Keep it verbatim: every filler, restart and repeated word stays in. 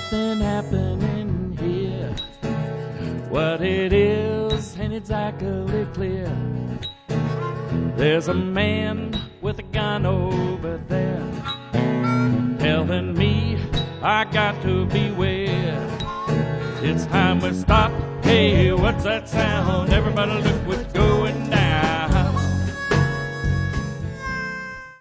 something happening here. What it is ain't exactly clear. There's a man with a gun over there telling me I got to beware. It's time we stop. Hey, what's that sound? Everybody look what